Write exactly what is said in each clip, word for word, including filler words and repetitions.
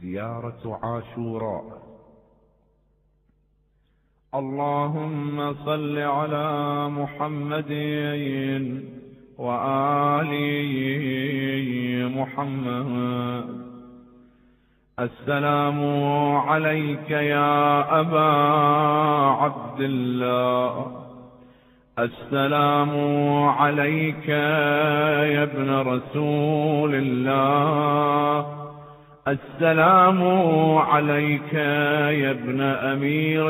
زيارة عاشوراء. اللهم صل على محمد وآل محمد. السلام عليك يا أبا عبد الله. السلام عليك يا ابن رسول الله. السلام عليك يا ابن أمير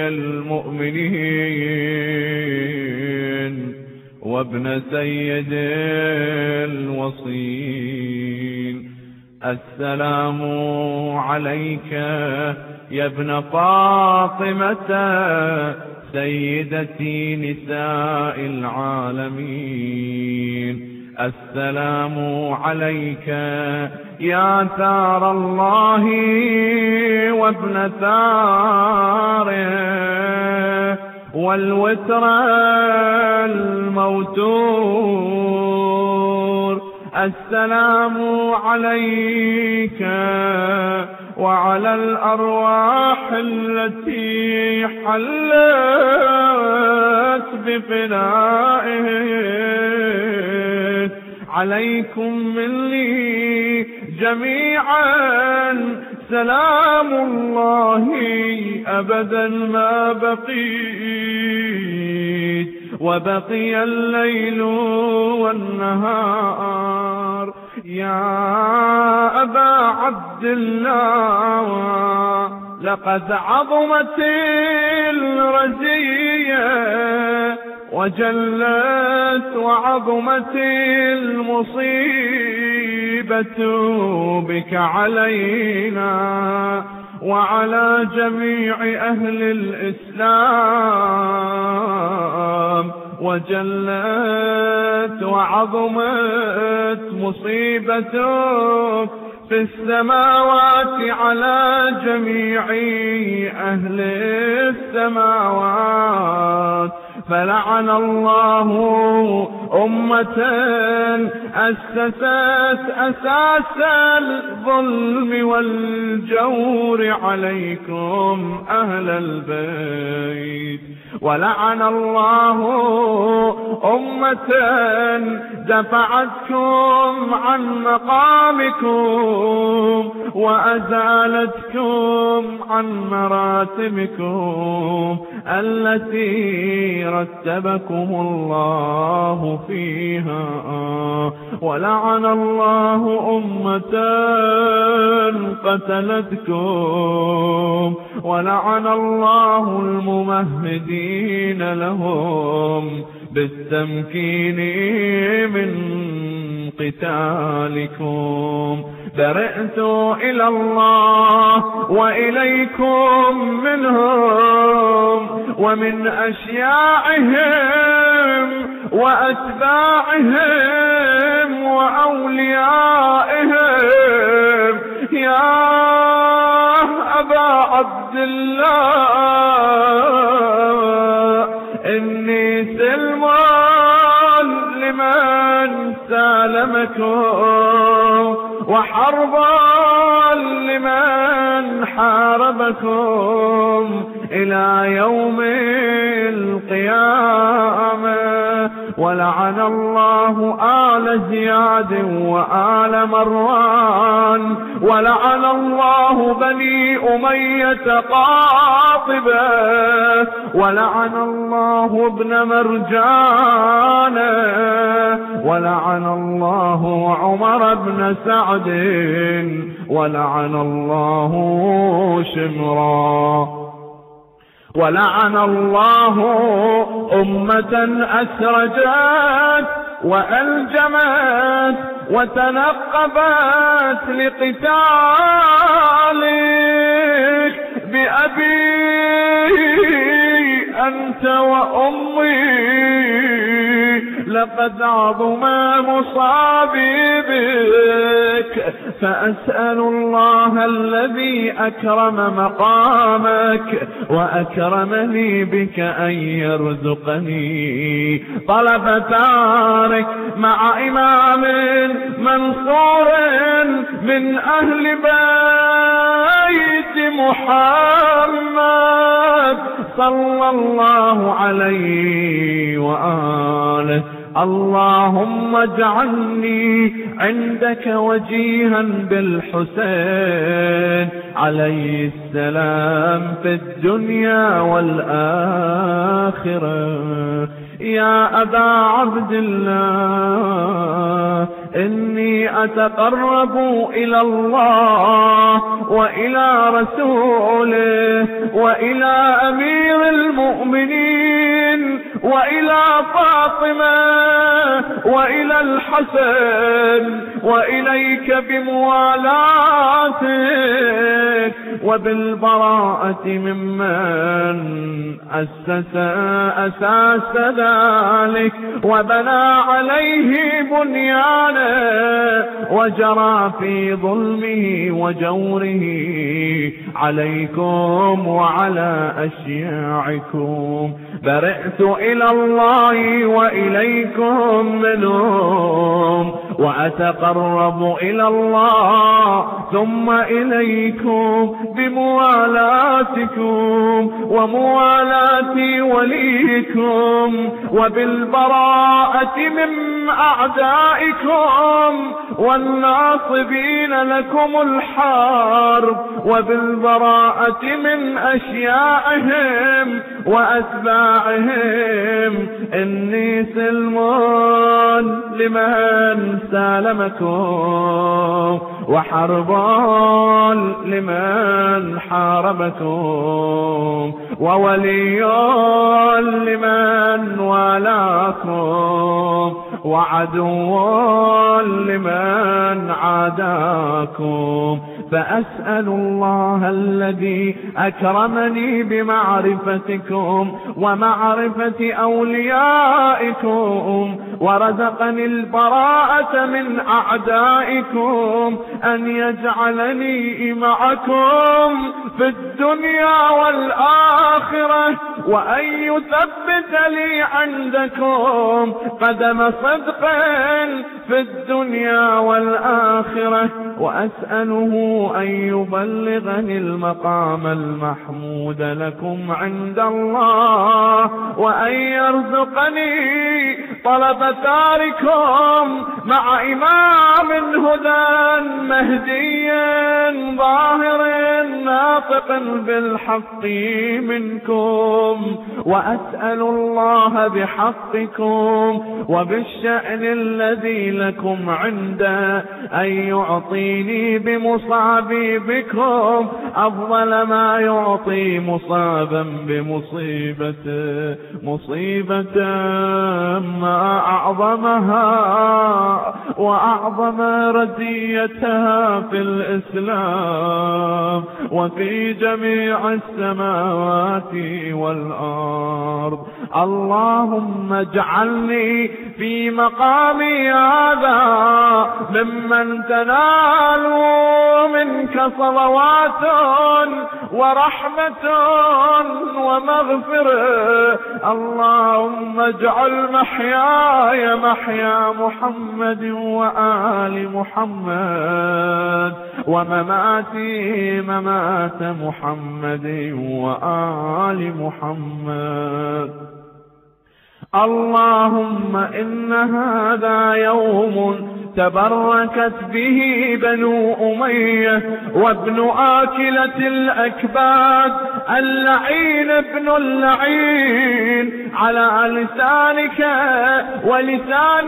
المؤمنين وابن سيد الوصين. السلام عليك يا ابن فاطمة سيدتي نساء العالمين. السلام عليك يا ثار الله وابن ثاره والوتر الموتور. السلام عليك وعلى الأرواح التي حلت بفنائه. عليكم مني جميعا سلام الله أبدا ما بقيت وبقي الليل والنهار. يا أبا عبد الله لقد عظمت الرزية وجلت وعظمت المصيبة بك علينا وعلى جميع أهل الإسلام. وجلت وعظمت مصيبتك في السماوات على جميع أهل السماوات. فلعن الله أمة أسست أساس الظلم والجور عليكم أهل البيت. ولعن الله أمة دفعتكم عن مقامكم وأزالتكم عن مراتبكم التي رتبكم الله فيها. ولعن الله أمة قتلتكم. ولعن الله الممهدين لهم بالتمكين من قتالكم. برئت إلى الله وإليكم منهم ومن أشياعهم وأتباعهم وأوليائهم. يا أبا عبد الله إني سلم لمن سالمكم وحربا لمن حاربكم إلى يوم القيامة. ولعن الله آل زياد وآل مروان. ولعن الله بني أمية قاطبة. ولعن الله ابن مرجان. ولعن الله عمر بن سعد. ولعن الله شمرا. ولعن الله أمة أسرجت وألجمت وتنقبت لقتالك بأبي أنت وأمي. لقد عظم مصابي بك. فأسأل الله الذي أكرم مقامك وأكرمني بك أن يرزقني طلب ثارك مع إمام منصور من أهل بيت محمد صلى الله عليه وآله. اللهم اجعلني عندك وجيها بالحسين عليه السلام في الدنيا والآخرة. يا أبا عبد الله إني أتقرب إلى الله وإلى رسوله وإلى أمير المؤمنين وإلى فاطمة وإلى الحسن وإليك بموالاتك وبالبراءة ممن أسس أساس ذلك وبنى عليه بنيانه وجرى في ظلمه وجوره عليكم وعلى أشياعكم. برئت إلى الله وإليكم منهم وأتقرب إلى الله ثم إليكم بموالاتكم وموالاة وليكم وبالبراءة من أعدائكم والناصبين لكم الحرب وبالبراءة من أشيائهم وأتباعهم. إني سلم لمن سالمكم وحرب لمن حاربكم وولي لمن والاكم وعدو لمن عاداكم. فأسأل الله الذي أكرمني بمعرفتكم ومعرفة أوليائكم ورزقني البراءة من أعدائكم أن يجعلني معكم في الدنيا والآخرة وأن يثبت لي عندكم قدم صدق في الدنيا والآخرة. وأسأله أن يبلغني المقام المحمود لكم عند الله وأن يرزقني طلب ثاركم مع إمام هدى مهدي ظاهر ناطق بالحق منكم. وأسأل الله بحقكم وبالشأن الذي لكم عنده أن يعطيني بمصابي بكم أفضل ما يعطي مصابا بمصيبته مصيبة ما أعظمها وأعظم رزيتها في الإسلام وفي جميع السماوات والأرض. اللهم اجعلني في مقامي هذا ممن تنال منك صلوات ورحمة ومغفرة. اللهم اجعل محياي محيا محمد وآل محمد ومماتي ممات محمد وآل محمد. اللهم إن هذا يوم تبركت به بنو أمية وابن آكلة الأكباد اللعين ابن اللعين على لسانك ولسان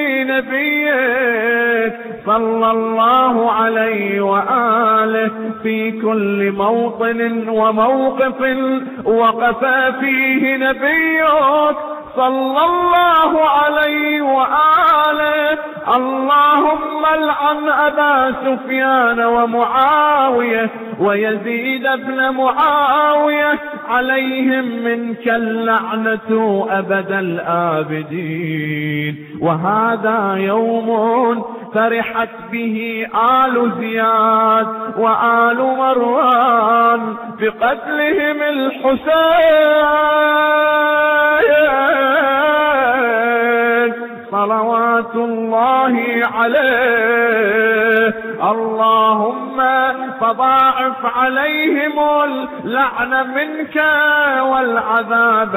نبيك صلى الله عليه وآله في كل موطن وموقف وقف فيه نبيك صلى الله عليه وآله. اللهم العن أبا سفيان ومعاوية ويزيد بن معاوية عليهم منك اللعنة أبد الآبدين. وهذا يوم فرحت به آل زياد وآل مروان بقتلهم الحسين صلوات الله عليه. اللهم فضاعف عليهم اللعن منك والعذاب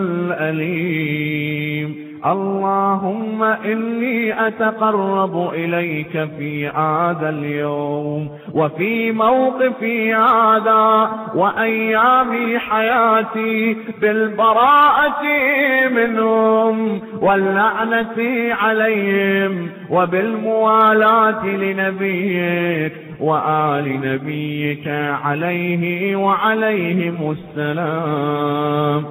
الأليم. اللهم إني أتقرب إليك في هذا اليوم وفي موقفي هذا وأيام حياتي بالبراءة منهم واللعنة عليهم وبالموالاة لنبيك وآل نبيك عليه وعليهم السلام.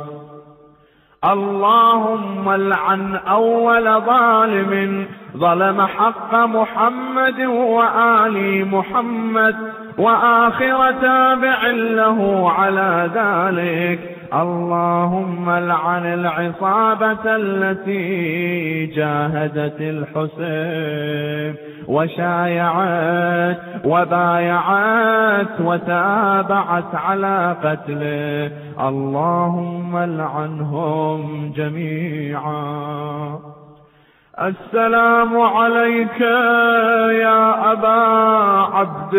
اللهم العن أول ظالم ظلم حق محمد وآل محمد وآخر تابع له على ذلك. اللهم العن العصابة التي جاهدت الحسين وشايعت وبايعت وتابعت على قتله. اللهم العنهم جميعا. السلام عليك يا أبا عبد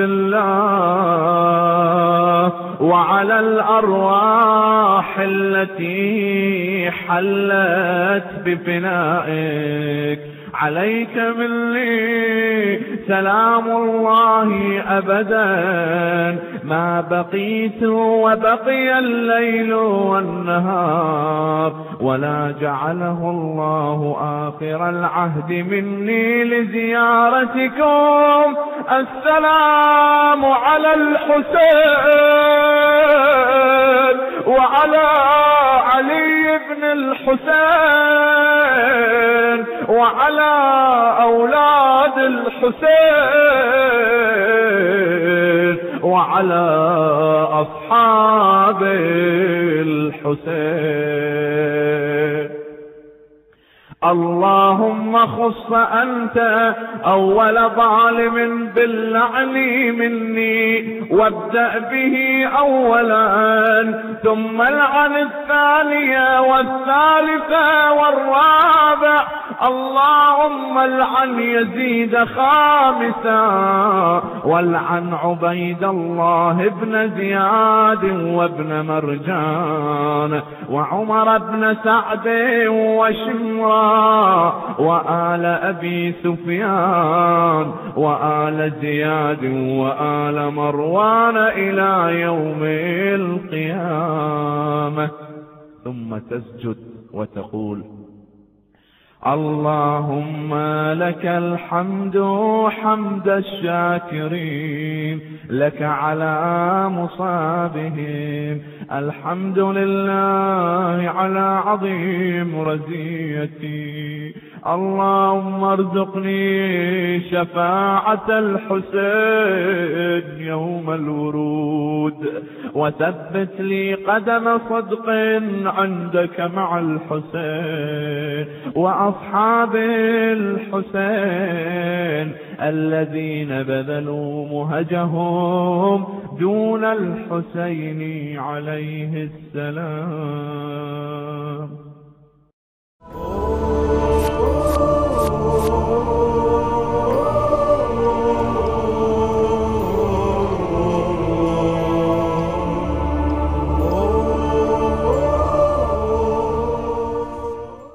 الله وعلى الأرواح التي حلت بفنائك. عليك مني سلام الله أبدا ما بقيت وبقي الليل والنهار، ولا جعله الله آخر العهد مني لزيارتكم. السلام على الحسين وعلى علي بن الحسين وعلى أولاد الحسين وعلى أصحاب الحسين. اللهم خص أنت أول ظالم باللعن مني وابدأ به أولا، ثم العن الثانية والثالثة والرابع. اللهم العن يزيد خامسا، والعن عبيد الله بن زياد وابن مرجان وعمر بن سعد وشمران وآل أبي سفيان وآل زياد وآل مروان إلى يوم القيامة. ثم تسجد وتقول: اللهم لك الحمد حمد الشاكرين، لك على مصابهم، الحمد لله على عظيم رزيتي. اللهم ارزقني شفاعة الحسين يوم الورود، وثبت لي قدم صدق عندك مع الحسين وأصحاب الحسين الذين بذلوا مهجهم دون الحسين عليه السلام.